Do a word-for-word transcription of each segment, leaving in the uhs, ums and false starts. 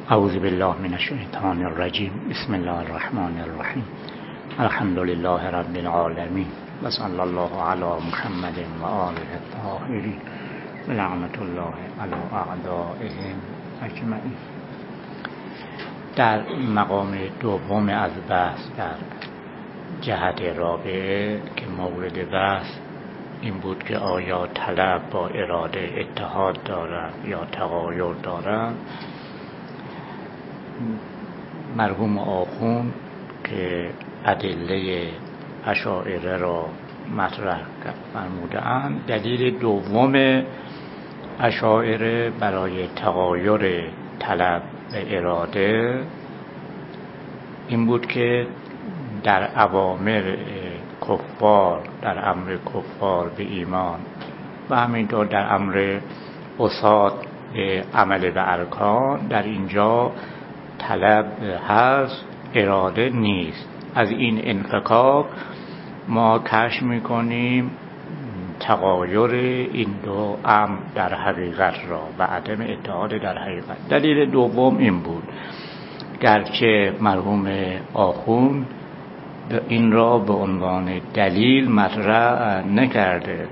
اعوذ بالله من الشیطان الرجیم. بسم الله الرحمن الرحیم. الحمد لله رب العالمین و صلی الله علی محمد و آله الطاهرین و لعنت الله علی اعدائهم اجمعین. در مقام دوم از بحث در جهت رابعه که مورد بحث این بود که آیا طلب با اراده اتحاد دارد یا تغایر دارد، مرحوم آخوند که ادله اشاعره را مطرح فرموده‌اند، دلیل دوم اشاعره برای تغایر طلب به اراده این بود که در اوامر کفار، در امر کفار به ایمان و همینطور در امر عصات به عمل به ارکان، در اینجا طلب هست، اراده نیست. از این انفکاک ما کشف میکنیم تغایر این دو امر در حقیقت را و عدم اتحاد در حقیقت. دلیل دوم این بود، گرچه مرحوم آخوند این را به عنوان دلیل مطرح نکرده،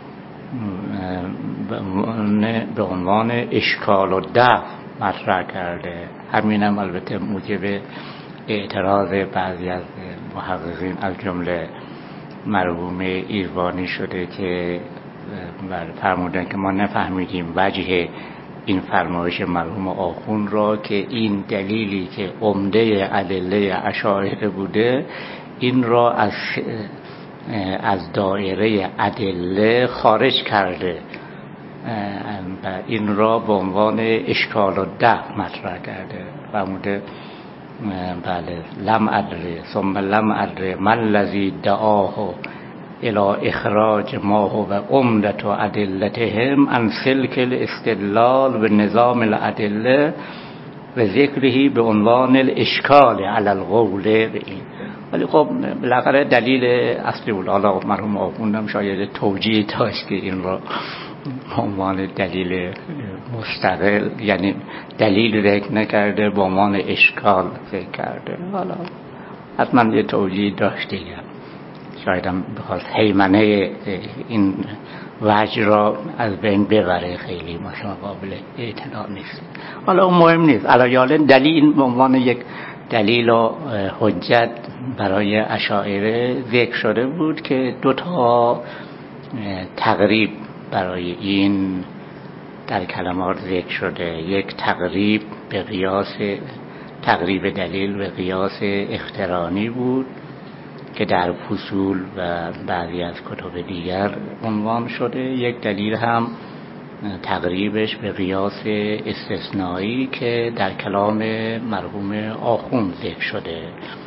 به عنوان اشکال و دفع مطرح کرده. همینم البته موجب اعتراض بعضی از محققین از جمله مرحوم ایروانی شده که فرمودن که ما نفهمیدیم وجه این فرمایش مرحوم آخوند را که این دلیلی که عمده ادله اشاعره بوده این را از از دایره ادله خارج کرده و این را به عنوان اشکال و دفع مطرح کرده. فرموده بله لم ادره ثم لم ادره ما الذی دعاه الى اخراج ما هو عمدة ادلتهم عن سلک الاستدلال و نظام الادله و ذکره به عنوان الاشکال علی القول به این. ولی خب بالاخره دلیل اصلی بود. حالا مرحوم آخوندم شاید توجیه داشت که این را به عنوان دلیل مستقل، یعنی دلیل ذکر نکرده، به عنوان اشکال ذکر کرده. حالا حتما یه توجیه داشت دیگه، شاید هم بخواست حیمنه این وجه را از بین ببره، خیلی ما قابل اعتنا نیست. حالا اون مهم نیست. علیه دلیل به عنوان یک دلیل و حجت برای اشاعره ذکر شده بود که دو تا تقریب برای این در کلمات ذکر شده. یک تقریب به قیاس تقریب دلیل به قیاس اخترانی بود که در فصول و بعضی از کتب دیگر عنوان شده. یک دلیل هم تقریبش به قیاس استثنایی که در کلام مرحوم آخوند ذکر شده.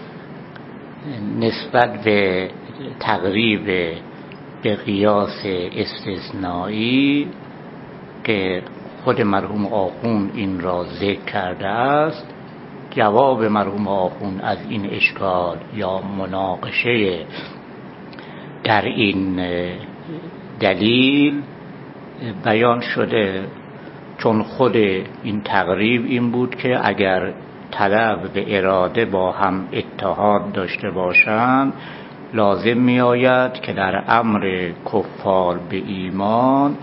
نسبت به تقریب به قیاس استثنایی که خود مرحوم آخوند این را ذکر کرده است، جواب مرحوم آخوند از این اشکال یا مناقشه در این دلیل بیان شده، چون خود این تقریب این بود که اگر طلب به اراده با هم اتحاد داشته باشند، لازم می آید که در امر کفار به ایمان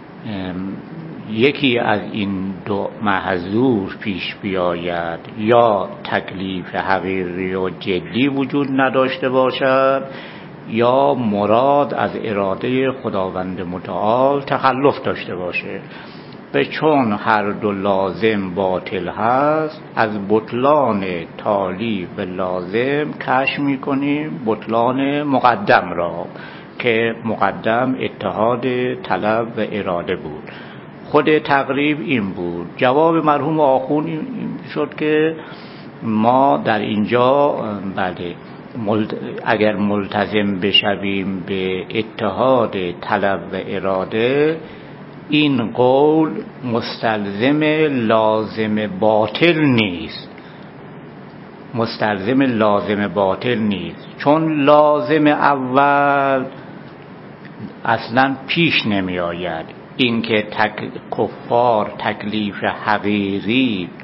یکی از این دو محظور پیش بیاید، یا تکلیف حقیقی و جدی وجود نداشته باشد یا مراد از اراده خداوند متعال تخلف داشته باشه. به چون هر دو لازم باطل هست، از بطلان تالی و لازم کشف می‌کنیم بطلان مقدم را که مقدم اتحاد طلب و اراده بود. خود تقریب این بود. جواب مرحوم آخوند این شد که ما در اینجا بله اگر ملتزم بشویم به اتحاد طلب و اراده، این قول مستلزم لازم باطل نیست. مستلزم لازم باطل نیست چون لازم اول اصلا پیش نمی آید. این که تک کفار تکلیف حقیقی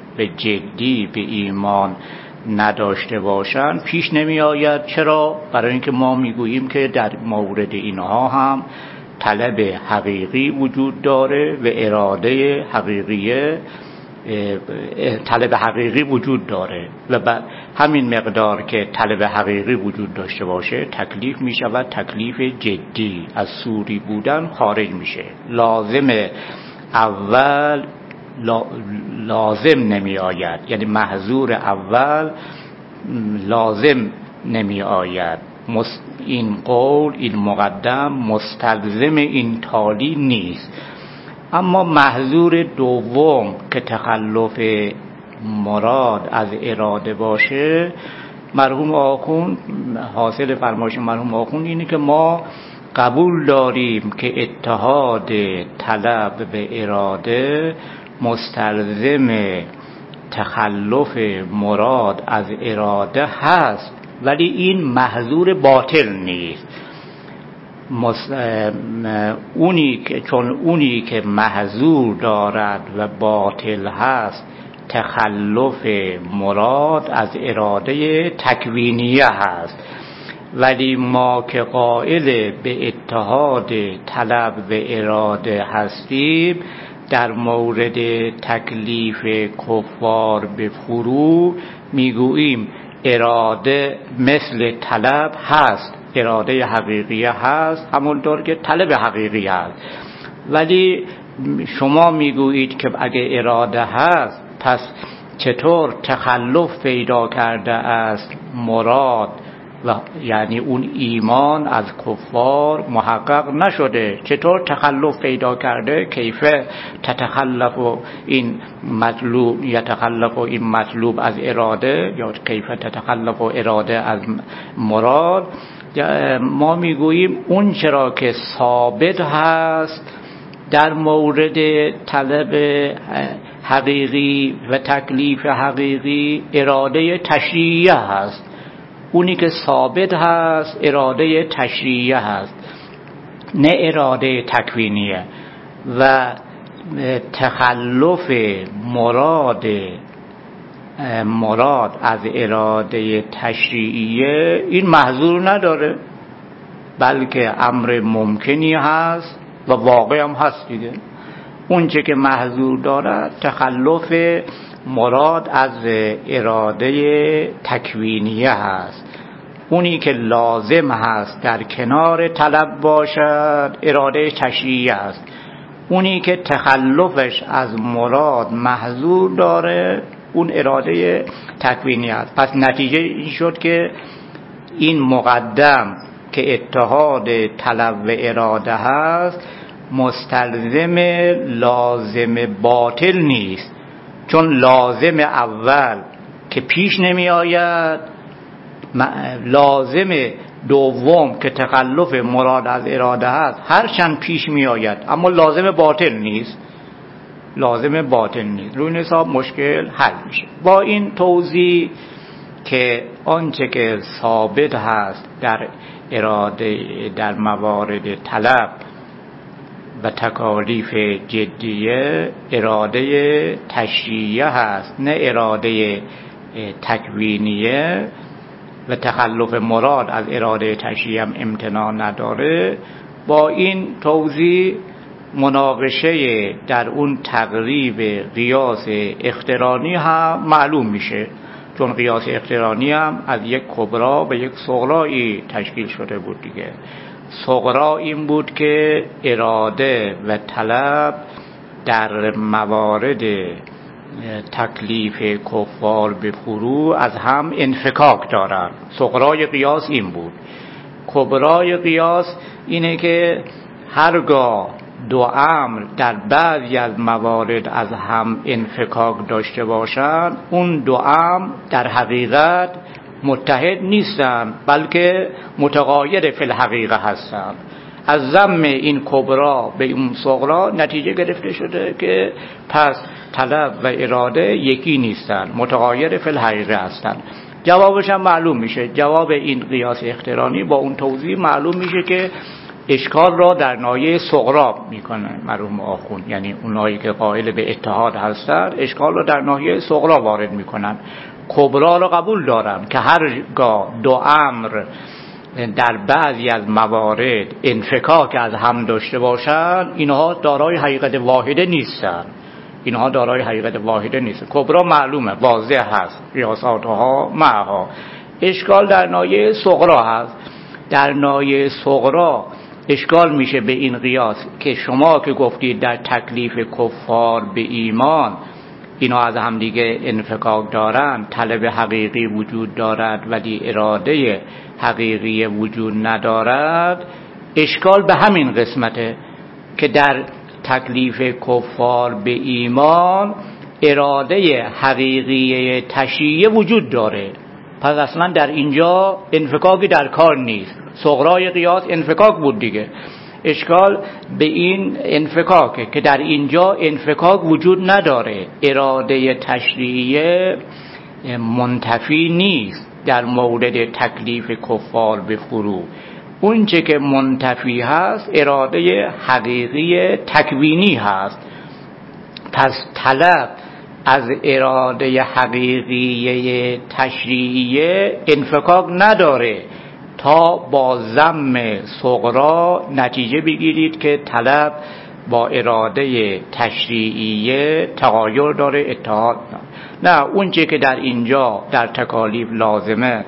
به جدی به ایمان نداشته باشند پیش نمی آید. چرا؟ برای اینکه ما میگوییم که در مورد اینها هم طلب حقیقی وجود داره و اراده حقیقیه طلب حقیقی وجود داره و به همین مقدار که طلب حقیقی وجود داشته باشه تکلیف می شود تکلیف جدی، از سوری بودن خارج میشه. لازم اول لازم نمی آید، یعنی محظور اول لازم نمی آید. این قول این مقدم مستلزم این تالی نیست. اما محظور دوم که تخلف مراد از اراده باشه، مرحوم آخوند حاصل فرمایش مرحوم آخوند اینه که ما قبول داریم که اتحاد طلب به اراده مستلزم تخلف مراد از اراده هست، ولی این محظور باطل نیست. اونی که چون اونی که محظور دارد و باطل هست تخلف مراد از اراده تکوینیه هست، ولی ما که قائل به اتحاد طلب و اراده هستیم در مورد تکلیف کفار به فرو میگوییم اراده مثل طلب هست، اراده حقیقی هست همونطور که طلب حقیقی هست. ولی شما میگویید که اگه اراده هست پس چطور تخلف پیدا کرده است مراد و یعنی اون ایمان از کفار محقق نشده؟ چطور تخلف پیدا کرده؟ کیف تتخلف این مطلوب یتخلف این مطلوب از اراده یا کیف تتخلف اراده از مراد؟ ما میگوییم اون چرا که ثابت هست در مورد طلب حقیقی و تکلیف حقیقی اراده تشریعیه هست. اونی که ثابت هست اراده تشریعیه هست، نه اراده تکوینیه. و تخلف مراد مراد از اراده تشریعیه این محظور نداره، بلکه امر ممکنی هست و واقع هم هست دیگه. اون چه که محظور داره تخلف مراد از اراده تکوینیه هست. اونی که لازم هست در کنار طلب باشد اراده تشریعیه هست. اونی که تخلفش از مراد محظور داره اون اراده تکوینی است. پس نتیجه این شد که این مقدم که اتحاد طلب و اراده هست مستلزم لازم باطل نیست، چون لازم اول که پیش نمی آید، لازم دوم که تخلف مراد از اراده هست هرچند پیش می آید اما لازم باطل نیست، لازم باطل نیست. روی این حساب مشکل حل میشه. با این توضیح که آنچه که ثابت هست در اراده در موارد طلب و تکالیف جدیه اراده تشریعیه هست، نه اراده تکوینیه، و تخلف مراد از اراده تشریعی هم امتناع نداره. با این توضیح مناقشه در اون تقریب قیاس اقترانی هم معلوم میشه، چون قیاس اقترانی هم از یک کبرا به یک صغرایی تشکیل شده بود دیگه. صغرا این بود که اراده و طلب در موارد تکلیف کفار به فرو از هم انفکاک دارن. صغرای قیاس این بود. کبرای قیاس اینه که هرگاه دو امر در بعضی از موارد از هم انفکاک داشته باشند اون دو امر در حقیقت متحد نیستند بلکه متغایر فی الحقیقه هستند. از ضم این کبرا به اون صغرا نتیجه گرفته شده که پس طلب و اراده یکی نیستند، متغایر فی الحقیقه هستند. جوابش هم معلوم میشه. جواب این قیاس اقترانی با اون توضیح معلوم میشه که اشکال را در ناحیه صغرا میکنه مرحوم آخوند، یعنی اونایی که قائل به اتحاد هستند اشکال را در ناحیه صغرا وارد میکنن. کبرا را قبول دارن که هرگاه دو امر در بعضی از موارد انفکاک از هم داشته باشند اینها دارای حقیقت واحده نیستن، اینها دارای حقیقت واحده نیست. کبرا معلومه، واضح هست، قیاساتها معها. اشکال در ناحیه صغرا هست. در ناحیه صغرا اشکال میشه به این قیاس که شما که گفتید در تکلیف کفار به ایمان اینا از هم دیگه انفکاک دارن، طلب حقیقی وجود دارد ولی اراده حقیقی وجود ندارد. اشکال به همین قسمته که در تکلیف کفار به ایمان اراده حقیقی تشریع وجود داره، پس اصلا در اینجا انفکاکی در کار نیست. صغرای قیاس انفکاک بود دیگه. اشکال به این انفکاکه که در اینجا انفکاک وجود نداره، اراده تشریعی منتفی نیست در مورد تکلیف کفار به فروع. اون چه که منتفی هست اراده حقیقی تکوینی هست. پس طلب از اراده حقیقی تشریعی انفکاک نداره تا با ضم صغرا نتیجه بگیرید که طلب با اراده تشریعی تغایر داره، اتحاد نه. اون چه که در اینجا در تکالیف لازمه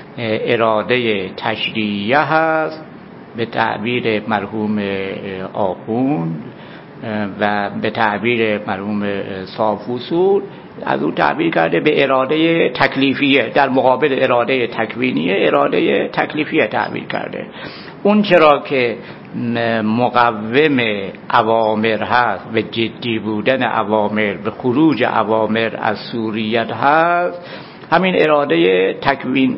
اراده تشریعی هست به تعبیر مرحوم آخوند و به تعبیر مرحوم صافوسور از اون تعبیر کرده به اراده تکلیفیه، در مقابل اراده تکوینیه اراده تکلیفیه تعبیر کرده. اون چرا که مقوم اوامر هست و جدی بودن اوامر و خروج اوامر از سوریت هست، همین اراده تکوین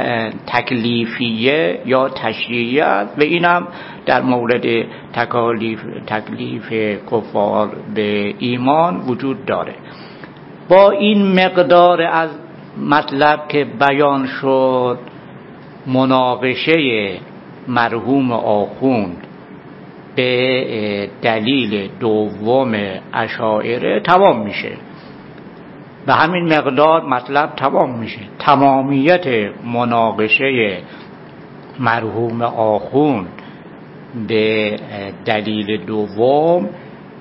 تکلیفیه یا تشریعیه است و اینم در مورد تکالیف تکلیف کفار به ایمان وجود داره. با این مقدار از مطلب که بیان شد مناقشه مرحوم آخوند به دلیل دوم اشاعره تمام میشه. به همین مقدار مطلب تمام میشه. تمامیت مناقشه مرحوم آخوند به دلیل دوم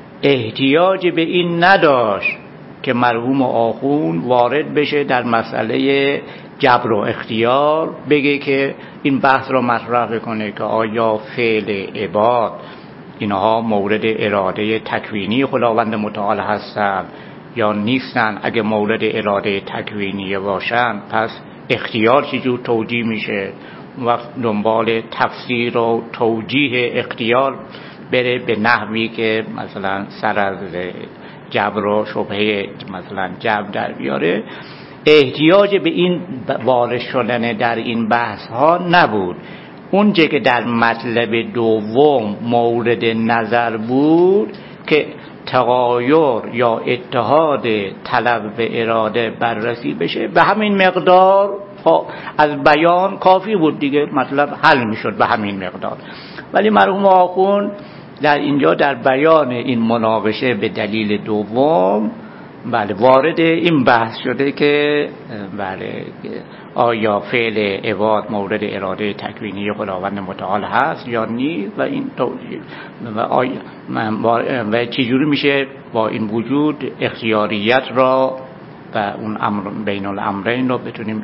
احتیاج به این نداشت که مرحوم آخوند وارد بشه در مسئله جبر و اختیار، بگه که این بحث را مطرح کنه که آیا فعل عباد اینها مورد اراده تکوینی خداوند متعال هستند یا نیستن. اگه مورد اراده تکوینی باشن پس اختیار چجور توجیه میشه؟ وقت دنبال تفسیر و توجیه اختیار بره به نحوی که مثلا سر از جبر و شبهه مثلا جبر در بیاره. احتیاج به این وارد شدن در این بحث ها نبود. اون چه که در مطلب دوم مورد نظر بود که تغایر یا اتحاد طلب به اراده بررسی بشه، به همین مقدار از بیان کافی بود دیگه، مطلب حل میشد به همین مقدار. ولی مرحوم آخوند در اینجا در بیان این مناقشه به دلیل دوم بله وارد این بحث شده که بله آیا فعل عباد مورد اراده تکوینی خداوند متعال هست یا نیست و این توجیه و, آیا و چجوری میشه با این وجود اختیاریت را و اون امر بین الامرین رو بتونیم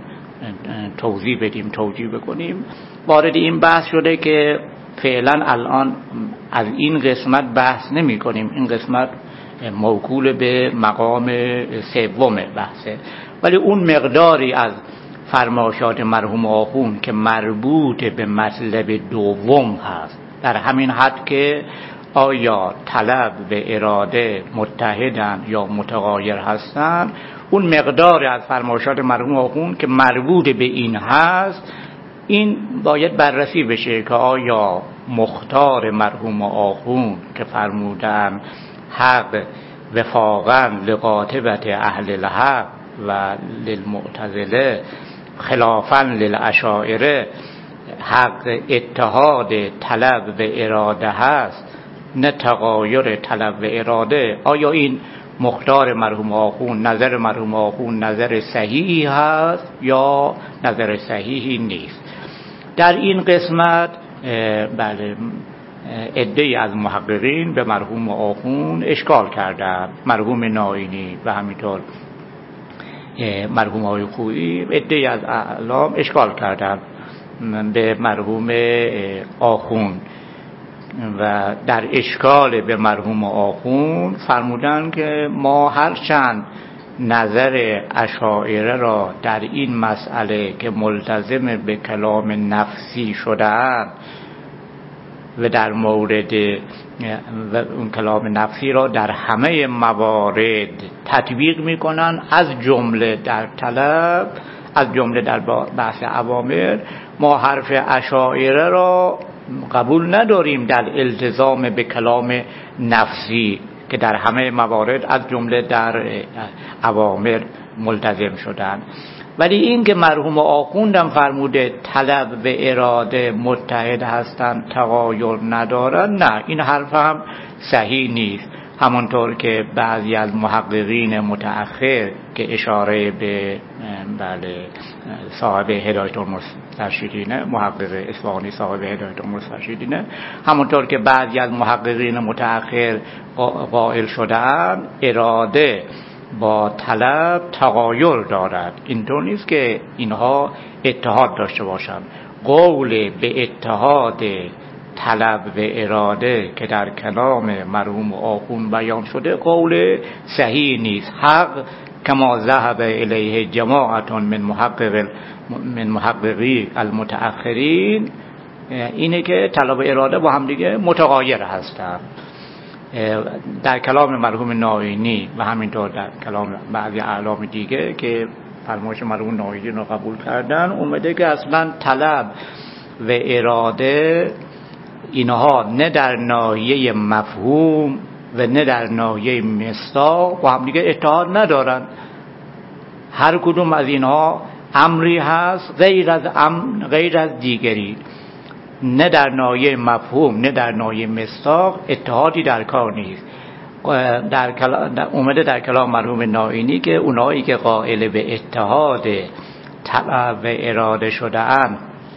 توضیح بدیم، توجیه بکنیم. وارد این بحث شده که فعلا الان از این قسمت بحث نمی کنیم، این قسمت موکول به مقام سوم بحثه. ولی اون مقداری از فرمایشات مرحوم آخوند که مربوط به مطلب دوم هست در همین حد که آیا طلب به اراده متحدن یا متغایر هستن، اون مقدار از فرمایشات مرحوم آخوند که مربوط به این هست این باید بررسی بشه که آیا مختار مرحوم آخوند که فرمودن حق وفاقا لقاطبت اهل الحق و للمعتزله خلافا للاشاعره حق اتحاد طلب و اراده هست نه تغایر طلب و اراده، آیا این مختار مرحوم آخوند، نظر مرحوم آخوند نظر صحیحی هست یا نظر صحیحی نیست؟ در این قسمت بله عده‌ای از محققین به مرحوم آخوند اشکال کردند، مرحوم نائینی و همینطور مرحوم آقای خویی، عده‌ای از اعلام اشکال کردند به مرحوم آخوند و در اشکال به مرحوم آخوند فرمودن که ما هرچند نظر اشاعره را در این مسئله که ملتزم به کلام نفسی شده‌اند و در مورد و اون کلام نفسی را در همه موارد تطبیق میکنن، از جمله در طلب، از جمله در بحث اوامر، ما حرف اشاعره را قبول نداریم در التزام به کلام نفسی که در همه موارد از جمله در اوامر ملتزم شدن. ولی این که مرحوم آخوندم فرموده طلب و اراده متحد هستند، تغایر ندارن، نه، این حرف هم صحیح نیست. همونطور که بعضی از محققین متأخر که اشاره به بله صاحب هدایت المسترشدینه، محقق اصفهانی صاحب هدایت المسترشدینه، همونطور که بعضی از محققین متأخر قائل شدند اراده با طلب تغایر دارد. اینطور نیست که اینها اتحاد داشته باشند. قول به اتحاد طلب و اراده که در کلام مرحوم آخوند بیان شده قول صحیح نیست. حق کما ذهب الیه جماعت من محقق من محققی المتأخرین اینه که طلب و اراده با هم دیگه متغایر هستند. در کلام مرحوم نائینی و همینطور در کلام بعضی اعلام دیگه که فرمایش مرحوم نائینی رو قبول کردن، اومده که اصلا طلب و اراده اینها نه در ناحیه مفهوم و نه در ناحیه مصداق با هم دیگه اتحاد ندارن. هر کدوم از اینها امری هست غیر از امر غیر از دیگری، نه در ناحیه مفهوم نه در ناحیه مصداق اتحادی در کار نیست. در کلام اومده در کلام مرحوم نائینی که اونایی که قائل به اتحاد طلب و اراده شده اند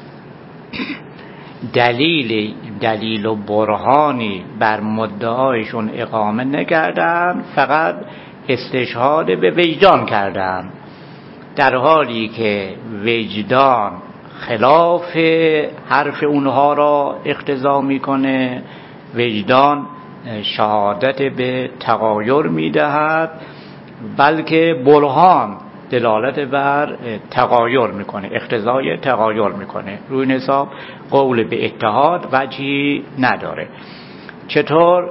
دلیل دلیل و برهانی بر مدعایشون اقامه نکردن، فقط استشهاد به وجدان کردن، در حالی که وجدان خلاف حرف اونها را اقتضا میکنه. وجدان شهادت به تغایر میدهد، بلکه برهان دلالت بر تغایر میکنه، اقتضای تغایر میکنه. روی این حساب قول به اتحاد وجهی نداره. چطور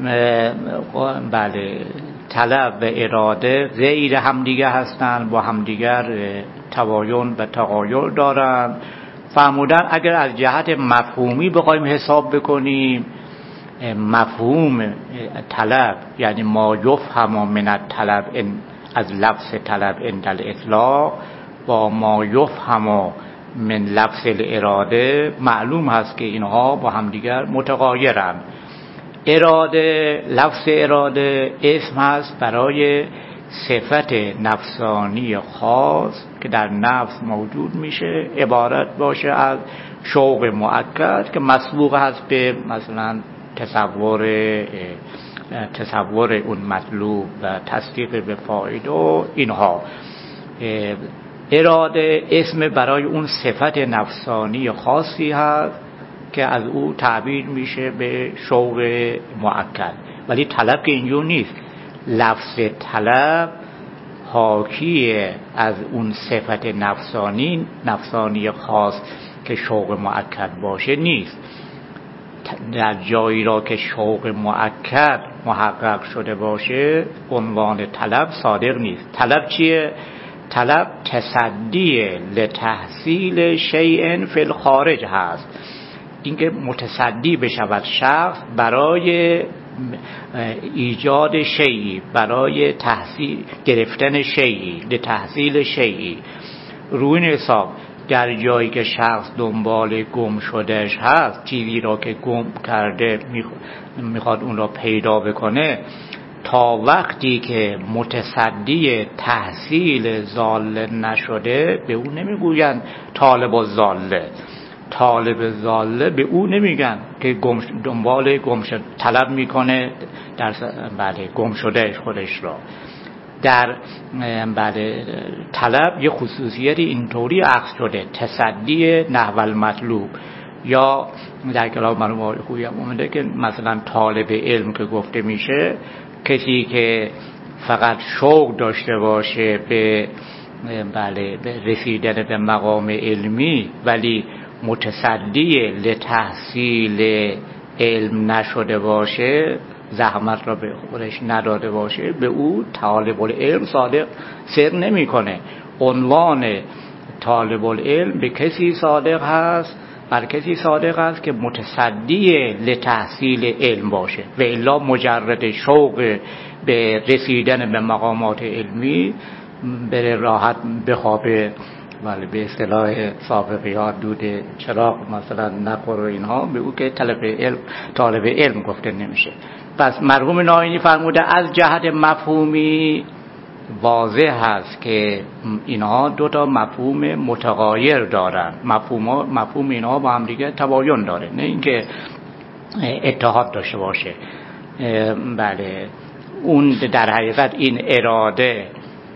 بله طلب و اراده غیر همدیگه هستند، با همدیگر تباین و تغایر دارند؟ فرمودن اگر از جهت مفهومی بخوایم حساب بکنیم، مفهوم طلب یعنی ما یفهم من الطلب از لفظ طلب عند الاطلاق با ما یفهم من لفظ الاراده معلوم هست که اینها با همدیگر متغایرند. اراده، لفظ اراده اسم هست برای صفت نفسانی خاص که در نفس موجود میشه، عبارت باشه از شوق مؤکد که مسبوق هست به مثلا تصور تصور اون مطلوب و تصدیق به فاعل و اینها. اراده اسم برای اون صفت نفسانی خاصی هست که از او تعبیر میشه به شوق مؤکد. ولی طلب که اینجور نیست. لفظ طلب حاکی از اون صفت نفسانی نفسانی خاص که شوق مؤکد باشه نیست. در جایی را که شوق مؤکد محقق شده باشه عنوان طلب صادق نیست. طلب چیه؟ طلب تصدی لتحصیل شیء فی الخارج هست. اینکه متصدی بشود شخص برای ایجاد شیئی، برای تحصیل گرفتن شیئی، لتحصیل شیئی. روی این حساب در جایی که شخص دنبال گم شدهش هست، چیزی را که گم کرده میخواد اون را پیدا بکنه، تا وقتی که متصدی تحصیل ضاله نشده به اون نمیگوین طالب الضاله. طالب ضاله به اون نمیگن که گم دنبال گم شده طلب میکنه در بله گم شده خودش را. در بله طلب یه خصوصیتی اینطوری اخذ شده، تصدی نحو المطلوب، یا در کلام مرحوم خویی هم اومده که مثلا طالب علم که گفته میشه کسی که فقط شوق داشته باشه به بله به رسیدن به مقام علمی ولی متصدی لتحصیل علم نشده باشه، زحمت را به خودش نداده باشه، به او طالب العلم صادق صدق نمیکنه. عنوان طالب العلم به کسی صادق هست، بر کسی صادق است که متصدی لتحصیل علم باشه، و الا مجرد شوق به رسیدن به مقامات علمی بره راحت بخوابه، ولی به اصطلاح سابقیات دود چراغ مثلا نخور و اینها، به او که طالب علم طالب علم گفته نمیشه. پس مرحوم نائینی فرموده از جهت مفهومی واضح هست که اینها دو تا مفهوم متغایر دارن، مفهوم مفهوم اینها با هم دیگه تباین داره، نه اینکه اتحاد داشته باشه. بله اون در حقیقت این اراده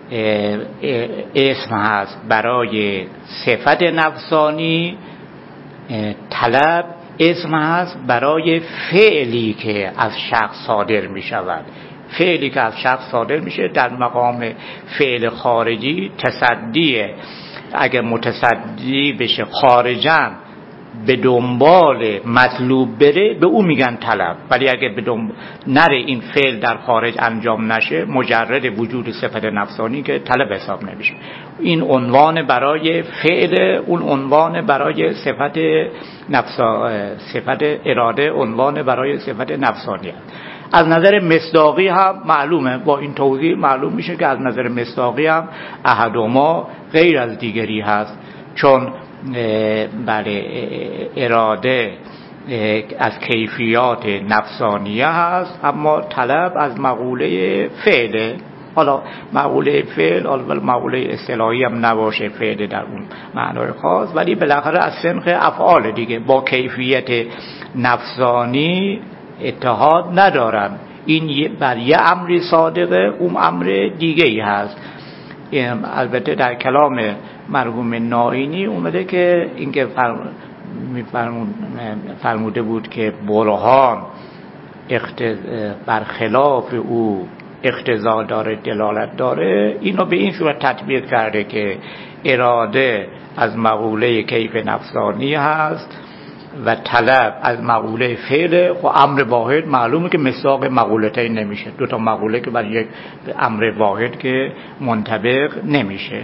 اسم هست برای صفت نفسانی، طلب اسم هست برای فعلی که از شخص صادر می شود. فعلی که از شخص صادر میشه در مقام فعل خارجی تصدیه، اگر متصدی بشه خارجاً به دنبال مطلوب بره به او میگن طلب، ولی اگر به دنبال نره این فعل در خارج انجام نشه مجرد وجود صفت نفسانی که طلب حساب نمیشه. این عنوان برای فعل، اون عنوان برای صفت نفس، صفت اراده عنوان برای صفت نفسانی هست. از نظر مصداقی هم معلومه، با این توضیح معلوم میشه که از نظر مصداقی هم احدهما غیر از دیگری هست، چون بله اراده از کیفیات نفسانیه هست، اما طلب از مقوله فعله. حالا مقوله فعل، حالا مقوله اصطلاحی هم نباشه فعل در اون معنای خاص، ولی بالاخره از سنخ افعال دیگه با کیفیت نفسانی اتحاد ندارن. این بر یه امری صادقه، اون امر دیگه ای هست. البته در کلام مرحوم نائینی اومده که اینکه فرموده بود که برهان برخلاف او اقتضا داره، دلالت داره، اینو به این صورت تطبیق کرده که اراده از مقوله کیف نفسانی هست و طلب از مقوله فعل. و امر واحد معلومه که مصداق مقولتین نمیشه، دو تا مقوله که برای یک امر واحد که منطبق نمیشه.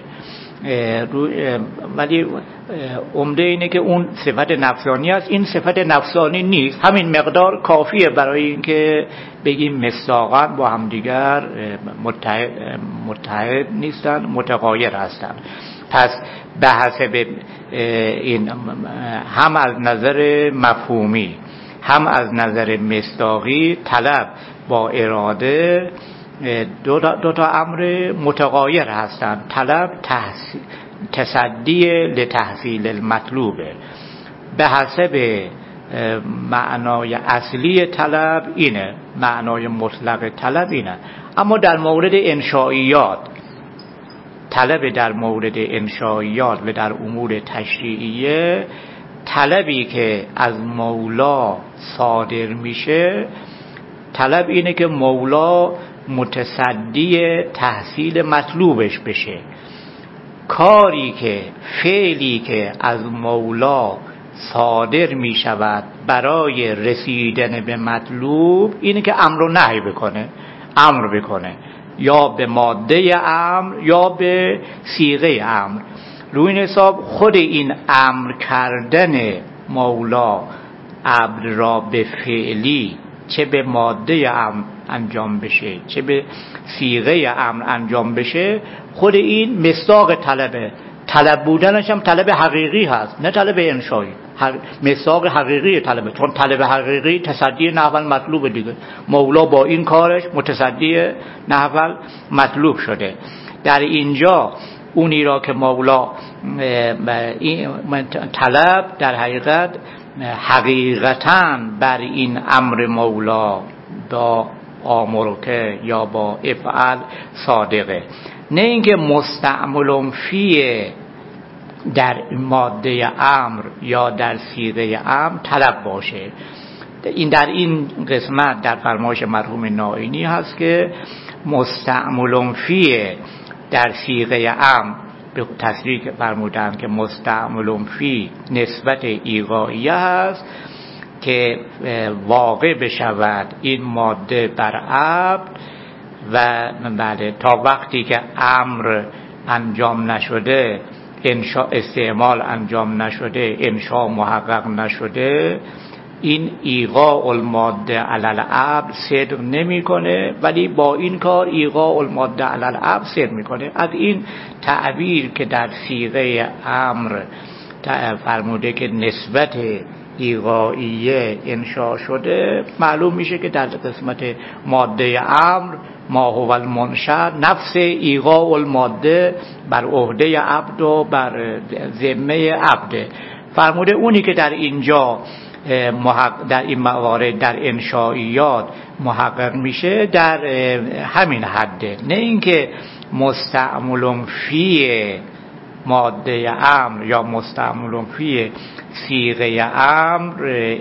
ولی عمده اینه که اون صفت نفسانی است، این صفت نفسانی نیست. همین مقدار کافیه برای اینکه بگیم مصداقاً با همدیگر متحد متحد نیستن، متغایر هستن. پس به حسب این هم از نظر مفهومی هم از نظر مصداقی طلب با اراده دو تا, دو تا امر متغایر هستند. طلب تصدی لتحصیل المطلوبه، به حسب معنای اصلی طلب اینه، معنای مطلق طلب اینه. اما در مورد انشائیات، طلب در مورد انشائیات و در امور تشریعیه، طلبی که از مولا صادر میشه، طلب اینه که مولا متصدی تحصیل مطلوبش بشه. کاری که فعلی که از مولا صادر می شود برای رسیدن به مطلوب اینه که امر و نهی بکنه، امر بکنه، یا به ماده امر یا به صیغه امر. روی این حساب خود این امر کردن مولا امر را به فعلی، چه به ماده امر انجام بشه چه به صیغه امر انجام بشه، خود این مصداق طلبه. طلب بودنش هم طلب حقیقی هست، نه طلب انشایی. مصداق حقیقی طلبه، چون طلب حقیقی تصدی نحول مطلوب دیگه. مولا با این کارش متصدی نحول مطلوب شده. در اینجا اونی را که مولا طلب در حقیقت حقیقتاً بر این امر مولا با آمرکه یا با افعل صادقه، نه اینکه مستعمل فیه در ماده امر یا در صیغه امر طلب باشه. این در این قسمت در فرمایش مرحوم نائینی هست که مستعمل فیه در صیغه امر به تصریح فرمودن که مستعمل فی نسبت ایغائیه هست که واقع بشود این ماده بر عبد و بله تا وقتی که امر انجام نشده، انشاء استعمال انجام نشده، انشاء محقق نشده، این ایغاء الماده علی العبد صدق نمیکنه، ولی با این کار ایغاء الماده علی العبد صدق میکنه. از این تعبیر که در صیغه امر فرموده که نسبت ایغائیه انشاء شده، معلوم میشه که در قسمت ماده امر ما هو المنشأ نفس ایغاء الماده بر عهده عبد و بر ذمه عبد. فرموده اونی که در اینجا در این موارد در انشائیات محقق میشه در همین حده، نه اینکه مستعمل فی ماده امر یا مستعمل فی صیغه امر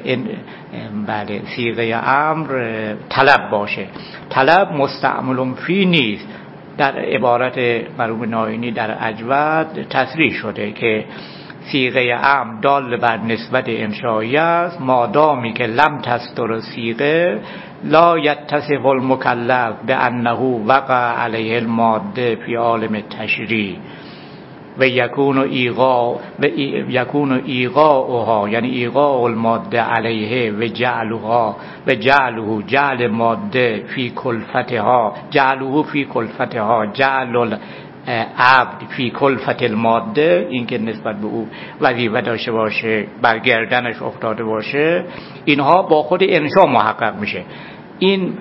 بله صیغه امر طلب باشه. طلب مستعمل فی نیست. در عبارت مرحوم نائینی در اجود تصریح شده که صیغه امر دال بر نسبت انشایی است، مادامی که لم تستر صیغه لا یتصف المکلف بانه وقع علیه الماده فی عالم التشریع و یکون ایغاء و یکون ایغاؤها یعنی ایغاء الماده علیه و جعلها و جعله جعل ماده فی کلفتها جعله فی کلفتها جعل عبد فی کلفت الماده، این که نسبت به او وظیفه داشته باشه، بر گردنش افتاده باشه، اینها با خود انشا محقق میشه. این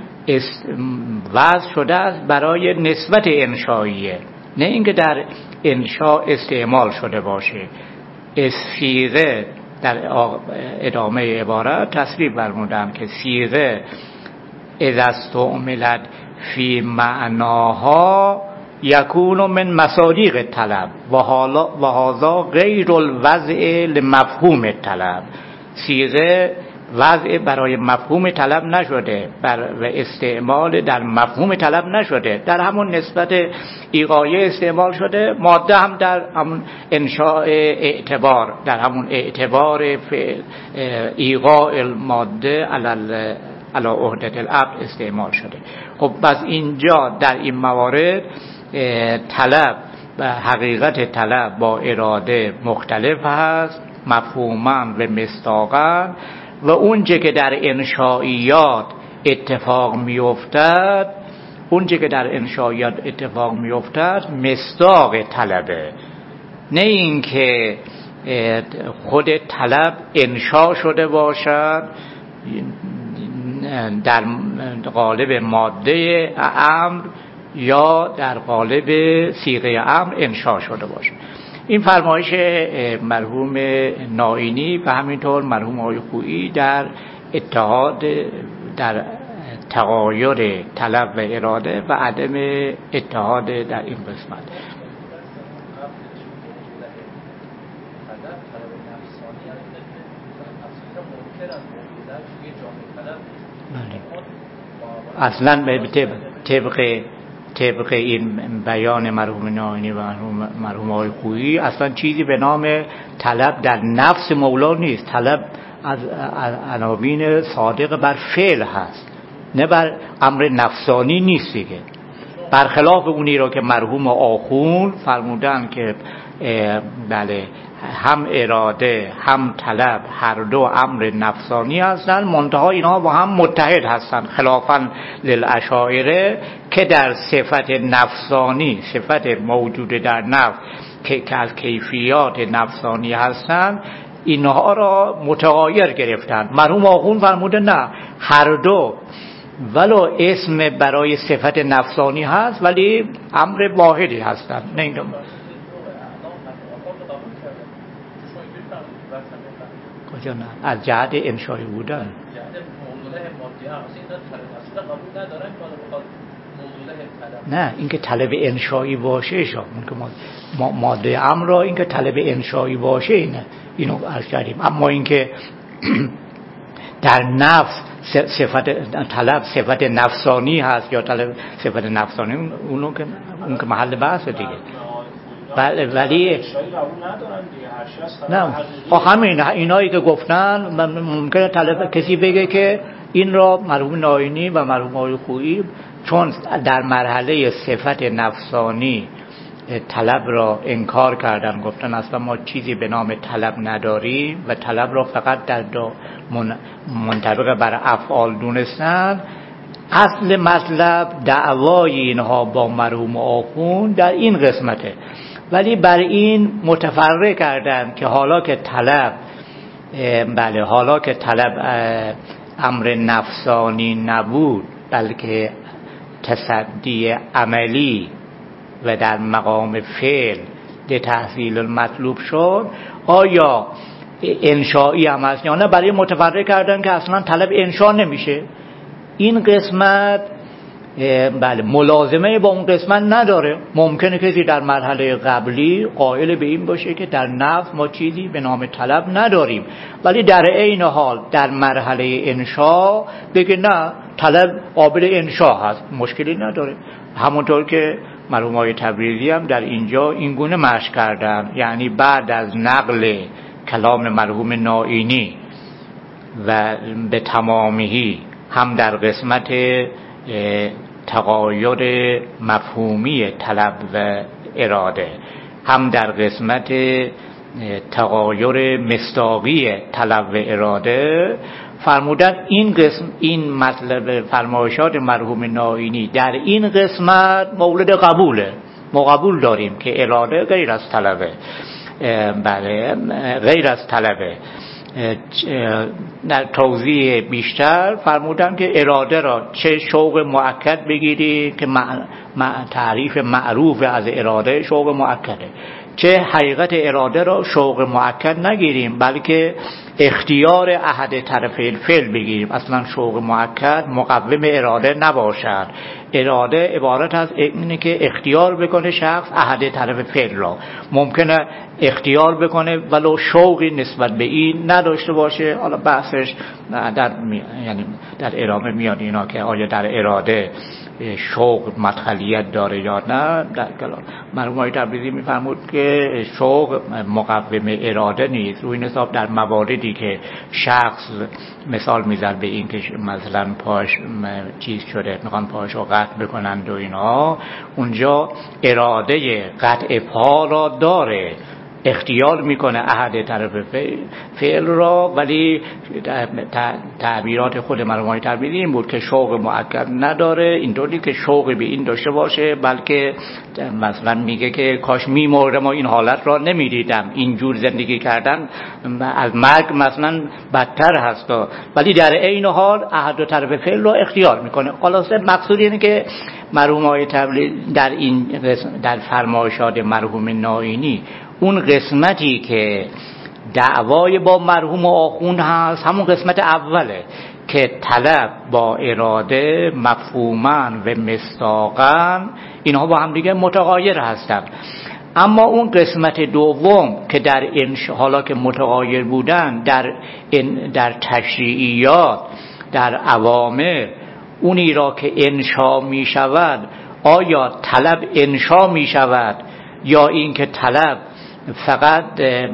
وضع شده است برای نسبت انشاییه، نه اینکه در انشا استعمال شده باشه. صیغه در ادامه عبارت تصریح فرمودم که صیغه اذا استعملت فی معناها یکون من مصادیق طلب و هذا غیر الوضع لمفهوم طلب. صیغه وضع برای مفهوم طلب نشده بر و استعمال در مفهوم طلب نشده، در همون نسبت ایغایه استعمال شده. ماده هم در همون انشاء اعتبار، در همون اعتبار ایغاء الماده علی علی عهدة العبد استعمال شده. خب بس اینجا در این موارد طلب و حقیقت طلب با اراده مختلف هست، مفهوما و مصداقا، و اونچه که در انشائیات اتفاق میافتد اونچه که در انشائیات اتفاق میافتد مصداق طلبه، نه اینکه خود طلب انشا شده باشد در قالب ماده امر یا در قالب صیغه امر انشا شده باشه. این فرمایش مرحوم نائینی و همینطور مرحوم آقای خویی در اتحاد در تغایر طلب و اراده و عدم اتحاد در این قسمت. اصلا به طبق طبق این بیان مرحوم نائینی و مرحوم مرحوم آقای خویی اصلا چیزی به نام طلب در نفس مولا نیست. طلب از عناوین صادق بر فعل هست، نه بر امر نفسانی نیست دیگه. برخلاف اونی را که مرحوم آخوند فرمودن که بله هم اراده هم طلب هر دو امر نفسانی هستند، منتها اینها با هم متحد هستند، خلافاً للاشاعره که در صفت نفسانی، صفت موجود در نفس که از کیفیات نفسانی هستند اینها را متغایر گرفتند. مرحوم آخوند فرموده نه، هر دو ولو اسم برای صفت نفسانی هست ولی امر واحدی هستند. نه این کجا نه؟ از جهت انشایی بودن نه اینکه طلب انشایی باشه شما که ماده امر را اینکه طلب انشایی باشه اینه اینو عرض کردیم. اما اینکه در نفس صفت طلب صفت نفسانی هست یا طلب صفت نفسانی اونو که اون که محل بحث دیگه. بله ولی نه خب همین اینایی که گفتن ممکنه طلب کسی بگه که این را مرحوم ناینی و مرحوم آقای خویی چون در مرحله صفت نفسانی طلب را انکار کردن، گفتن اصلا ما چیزی به نام طلب نداریم و طلب را فقط در منطبق بر افعال دونستن. اصل مطلب دعوای اینها با مرحوم آخوند در این قسمته، ولی بر این متفرق کردن که حالا که طلب بله حالا که طلب امر نفسانی نبود بلکه تصدی عملی و در مقام فعل ده تحصیل المطلوب شد، آیا انشایی هم هست یا نه؟ برای متفرق کردن که اصلا طلب انشا نمیشه. این قسمت بله ملازمه با اون قسمت نداره. ممکنه کسی در مرحله قبلی قائل به این باشه که در نفس ما چیزی به نام طلب نداریم، ولی در عین حال در مرحله انشا بگه نه طلب قابل انشا هست، مشکلی نداره. همونطور که مرحوم آقای تبریزی هم در اینجا این گونه مشق کردن، یعنی بعد از نقل کلام مرحوم نائینی و به تمامی هم در قسمت تغایر مفهومی طلب و اراده هم در قسمت تغایر مصداقی طلب و اراده فرمودن این قسم این مطلب فرمایشات مرحوم نائینی در این قسمت مورد قبوله، ما قبول داریم که اراده غیر از طلبه، بله غیر از طلبه. در توضیح بیشتر فرمودن که اراده را چه شوق مؤکد بگیری که تعریف معروف از اراده شوق مؤکده، چه حقیقت اراده را شوق مؤکد نگیریم بلکه اختیار احد طرفین فعل بگیریم. اصلا شوق مؤکد مقوم اراده نباشد. اراده عبارت از اینه که اختیار بکنه شخص احد طرف فعل را. ممکنه اختیار بکنه ولو شوقی نسبت به این نداشته باشه. حالا بحثش در یعنی در ادامه میاد اینا که آیا در اراده شوق مدخلیت داره یا نه. در کلام مرحوم آقای تبریزی میفرمود که شوق مقوم اراده نیست. روی حساب در مواردی که شخص مثال میزد به این که مثلا پاش چیز شده میخوان پاشو قطع بکنند و اینا، اونجا اراده قطع پا را داره، اختیار میکنه احد طرف فعل را، ولی تعبیرات خود مرحوم آقای تبریزی این بود که شوق مؤکد نداره. اینطوری که شوق به این داشته باشه بلکه مثلا میگه که کاش میمردم و این حالت را نمیدیدم، اینجور زندگی کردن از مرگ مثلا بدتر هست، ولی در عین حال احد طرف فعل را اختیار میکنه. خلاصه مقصود اینه که مرحوم آقای تبریزی در این در فرمایشات مرحوم نائینی اون قسمتی که دعوای با مرحوم آخوند هست همون قسمت اوله که طلب با اراده مفهوماً و مصداقاً اینها با هم دیگه متغایر هستند. اما اون قسمت دوم که در انشا حالا که متغایر بودن در در تشریعیات در اوامر اونی را که انشا می شود آیا طلب انشا می شود یا این که طلب فقط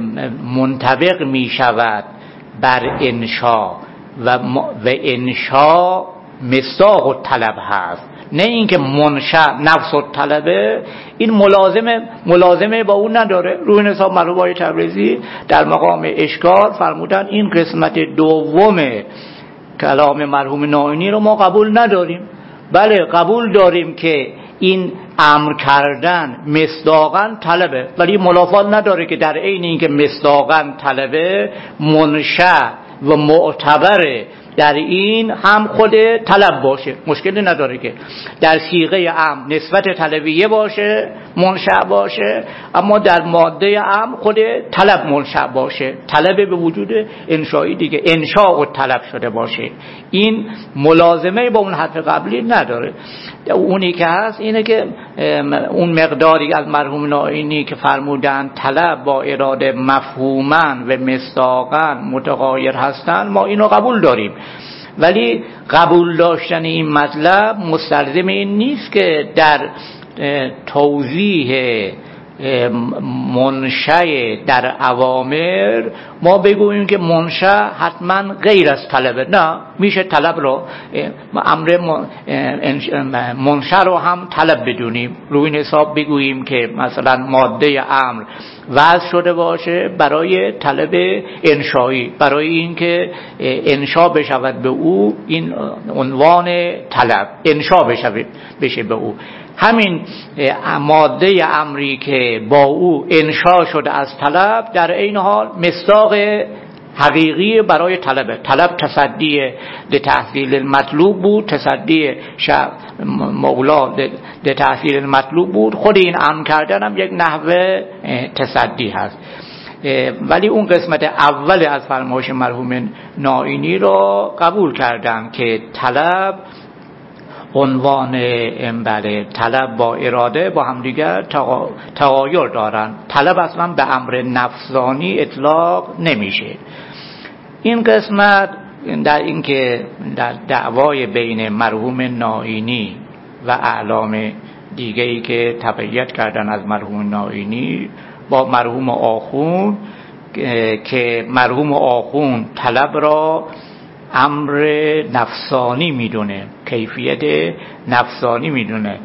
منطبق می شود بر انشا و, و انشا مصداق الطلب هست، نه اینکه منشأ نفس الطلبه. این ملازمه ملازمه با اون نداره. روی حساب مرحوم آقای تبریزی در مقام اشکال فرمودن این قسمت دوم کلام مرحوم نائینی رو ما قبول نداریم. بله قبول داریم که این امر کردن مصداقاً طلبه، ولی منافات نداره که در عین اینکه مصداقاً طلبه منشأ و معتبره در این هم خود طلب باشه. مشکلی نداره که در صیغه امر نسبت طلبیه باشه، منشأ باشه، اما در ماده امر خود طلب منشأ باشه، طلب به وجود انشایی دیگه، انشاء و طلب شده باشه. این ملازمه با اون حرف قبلی نداره. اونی که هست اینه که اون مقداری از مرحوم نائینی که فرمودن طلب با اراده مفهوماً و مصداقاً متغایر هستن، ما اینو قبول داریم، ولی قبول داشتن این مطلب مستلزم این نیست که در توضیح منشأ در اوامر ما بگوییم که منشأ حتما غیر از طلبه. نه، میشه طلب رو امر منشأ رو هم طلب بدونیم، روی این حساب بگوییم که مثلا ماده امر وضع شده باشه برای طلب انشایی، برای اینکه انشا بشود به او، این عنوان طلب انشا بشه بشه به او. همین ماده امری که با او انشا شده از طلب در این حال مصداق حقیقی برای طلبه. طلب تصدی لتحصیل المطلوب بود، تصدی مولا لتحصیل المطلوب بود، خود این امر کردن هم یک نحوه تصدی هست. ولی اون قسمت اول از فرمایش مرحوم نائینی را قبول کردم که طلب عنوان بله طلب با اراده با هم دیگر تغایر دارن. طلب اصلا به امر نفسانی اطلاق نمیشه. این قسمت در این که در دعوای بین مرحوم نائینی و اعلام دیگه‌ای که تبعیت کردن از مرحوم نائینی با مرحوم آخوند، که مرحوم آخوند طلب را امر نفسانی میدونه، کیفیت نفسانی میدونه،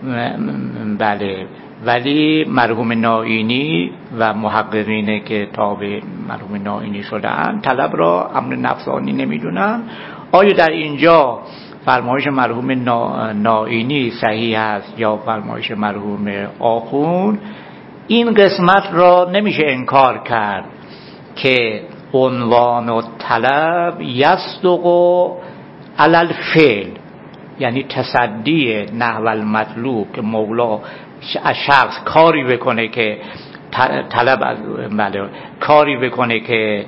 بله، ولی مرحوم نائینی و محققین که تابع مرحوم نائینی شدن طلب را امر نفسانی نمیدونن. آیا در اینجا فرمایش مرحوم نائینی صحیح است یا فرمایش مرحوم آخوند؟ این قسمت را نمیشه انکار کرد که عنوان و طلب یصدق علی الفعل، یعنی تصدی نحو المطلوب که مولا از شخص کاری بکنه که طلب از بله کاری بکنه که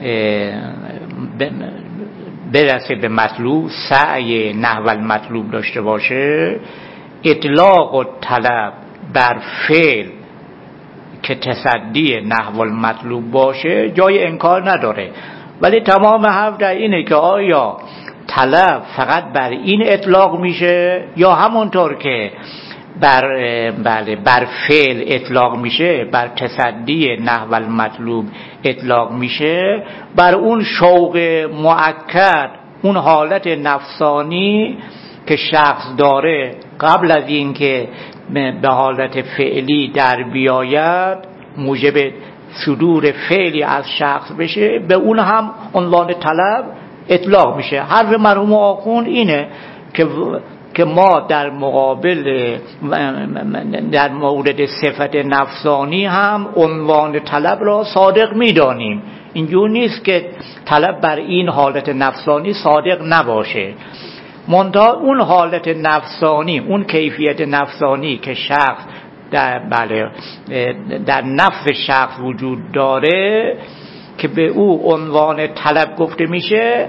برسه به مطلوب، سعی نحو المطلوب داشته باشه. اطلاق و طلب بر فعل که تصدی نحو المطلوب باشه جای انکار نداره، ولی تمام حرف در اینه که آیا طلب فقط بر این اطلاق میشه یا همونطور که بر بله بر فعل اطلاق میشه بر تصدی نحو المطلوب اطلاق میشه، بر اون شوق مؤکد، اون حالت نفسانی که شخص داره قبل از این که به حالت فعلی در بیاید موجب صدور فعلی از شخص بشه، به اون هم عنوان طلب اطلاق میشه. حرف مرحوم آخوند اینه که که ما در مقابل در مورد صفت نفسانی هم عنوان طلب را صادق میدانیم. اینجور نیست که طلب بر این حالت نفسانی صادق نباشه، منتها اون حالت نفسانی، اون کیفیت نفسانی که شخص در بله در نفس شخص وجود داره که به او عنوان طلب گفته میشه،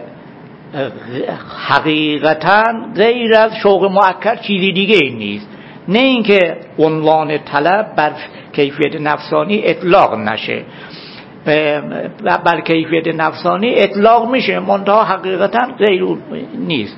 حقیقتا غیر از شوق مؤکد چیزی دیگه این نیست. نه اینکه عنوان طلب بر کیفیت نفسانی اطلاق نشه، بر کیفیت نفسانی اطلاق میشه، منتها حقیقتا غیر نیست.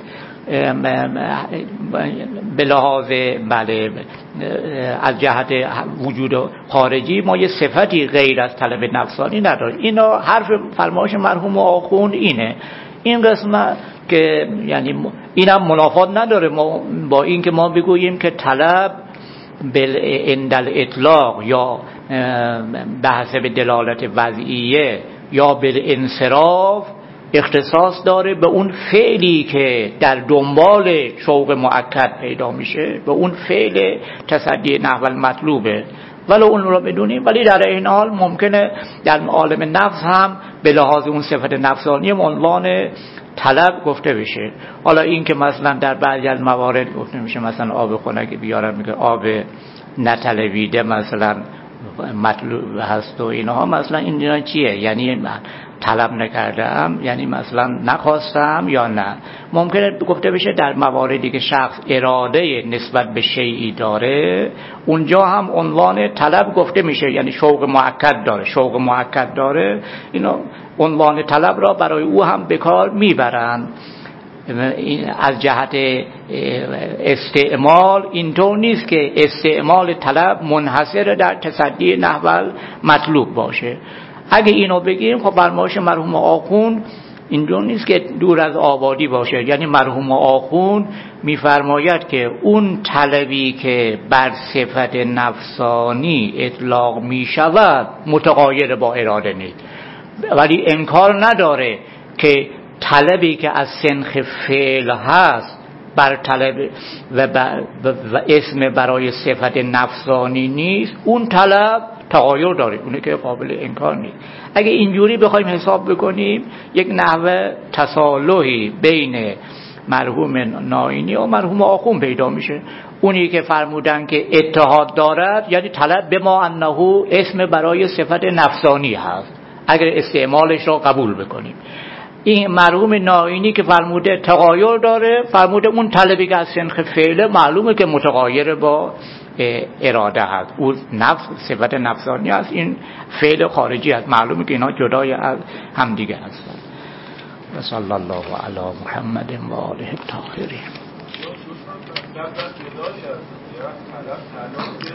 به لحاظ بله از جهت وجود خارجی ما یه صفتی غیر از طلب نفسانی نداریم. اینا حرف فرمایش مرحوم آخوند اینه. این قسمت که یعنی اینم منافات نداره ما با این که ما بگوییم که طلب عند الاطلاق یا به حسب دلالت وضعیه یا بالانصراف اختصاص داره به اون فعلی که در دنبال شوق مؤکد پیدا میشه، به اون فعل تصدی نحو المطلوبه، ولو اون رو بدونیم. ولی در این حال ممکنه در عالم نفس هم به لحاظ اون صفت نفسانی عنوان طلب گفته بشه. حالا این که مثلا در بعضی از موارد گفته میشه مثلا آب خنک بیارن، میگه آب نطلبیده مثلا مطلوب هست و اینها، مثلا این دینا چیه؟ یعنی من طلب نکردم، یعنی مثلا نخواستم یا نه. ممکنه گفته بشه در مواردی که شخص اراده نسبت به شیئی داره، اونجا هم عنوان طلب گفته میشه، یعنی شوق مؤکد داره، شوق مؤکد داره، اینو عنوان طلب را برای او هم به کار میبرند. از جهت استعمال اینطور نیست که استعمال طلب منحصر در تصدی نحو مطلوب باشه. اگه اینو بگیم خب فرمایش مرحوم آخوند اینجور نیست که دور از آبادی باشه. یعنی مرحوم آخوند میفرماید که اون طلبی که بر صفت نفسانی اطلاق میشود متغایر با اراده نیست، ولی انکار نداره که طلبی که از سنخ فعل هست بر طلب و, بر و اسم برای صفت نفسانی نیست، اون طلب تغایر داره، اونه که قابل انکار نیست. اگه اینجوری بخوایم حساب بکنیم یک نحوه تصالحی بین مرحوم ناینی و مرحوم آخوند پیدا میشه. اونی که فرمودن که اتحاد دارد یعنی طلب به ما انه اسم برای صفت نفسانی هست، اگر استعمالش را قبول بکنیم. این مرحوم ناینی که فرموده تغایر داره، فرموده اون طلبی که از سنخ فعله معلومه که متغایر با اراده هست، اون نفس صفت نفسانی هست، این فعل خارجی هست، معلومه که اینا جدای از همدیگه هستن. و صلی الله علی محمد و آله الطاهرین.